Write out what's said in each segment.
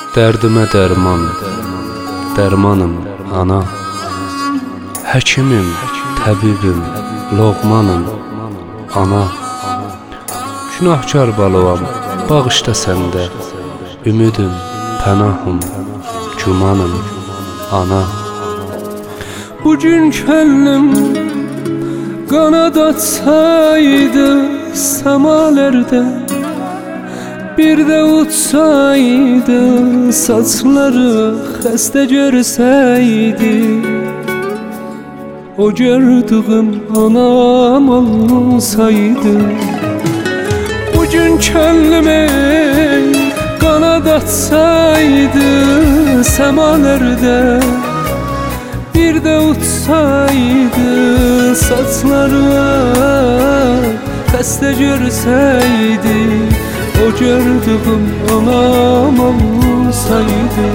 Dərdimə dərman, dərmanım ana. Həkimim, təbibim, loğmanım ana. Günahkar balıvam, bağışla səndə. Ümidim, pənahım, gümanım ana. Bugün könlüm qanad açsaydı səmalərdə, bir də uçsaydı, saçları xəstə görsəydi, o gördüğüm anam olsaydı. Bugün könlüme qanad açsaydı səmalərdə, bir də uçsaydı, saçları xəstə görsəydi, o gördüğüm anam olsaydı.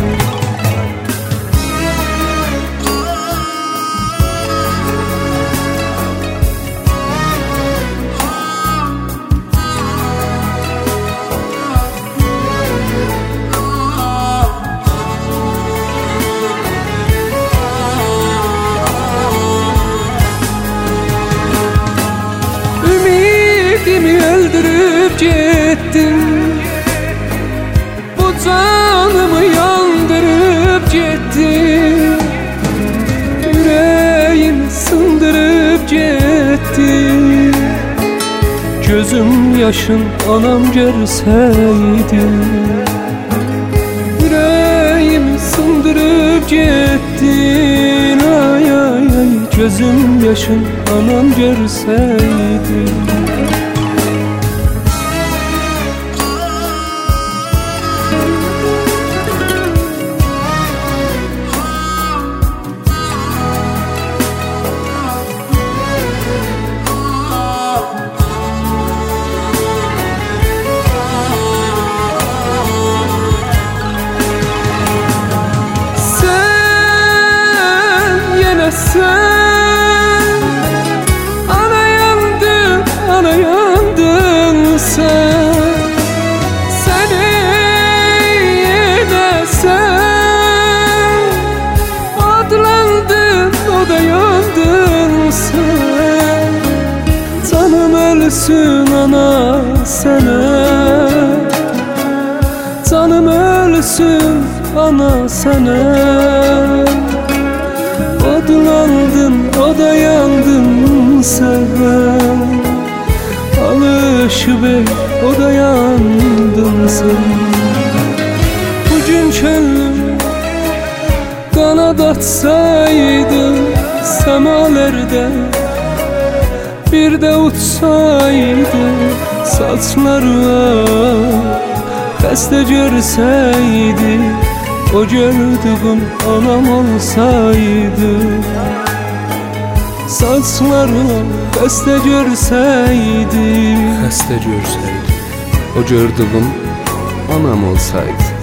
Ümidimi öldürüp gittin, bu canımı yandırıp gittin, yüreğimi sındırıp gittin. Gözüm yaşın anam görseydi, yüreğimi sındırıp gittin. Ay ay ay, gözüm yaşın anam görseydi. Sen ana yandın, ana yandın sen. Seni yine sen adlandın, o da yandın sen. Canım ölsün ana sana, canım ölsün ana sana. Odlandın, o da yandın sen. Alışıver, o da yandın sen. Bugün könlüm qanad açsaydı səmalərdə, bir də uçsaydı, saçları xəstə görsəydi, o gördüğüm anam olsaydı. Saçları xəstə görsəydi, o gördüğüm anam olsaydı.